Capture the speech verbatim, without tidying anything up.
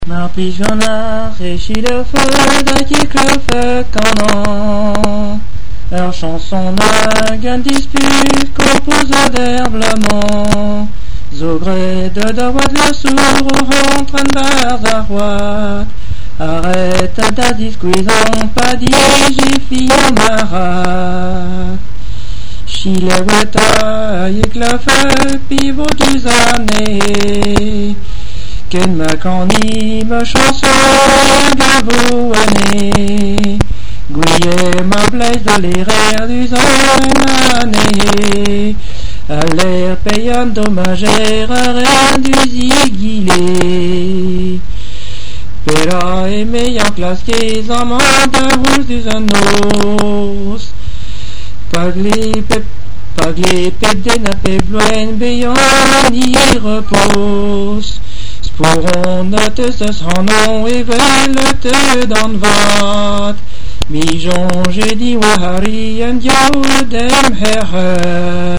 Maar pigeonnard réchit le feu d'un qui le feu canon. Leur chanson n'a qu'un dispute compose d'herblement. Zogré de Dawad le sourd rentre en barzarwat. Arrête ta discuison, pas digifie marat. Chile weta yek la feu pivot du années. Ken macani me chanson gavouane. Gouillet ma blaise de l'erreur du zanané. À l'air payant dommagère rien du zigilé. Pera et meilleur classe qu'ils en mandent rouge du zanos. Pagli pep, pagli pep des nappes bloen beyon y repose. Sporon note ce son nom et veulent te dans vat. Mi jonge di wahari en dieu dem herre.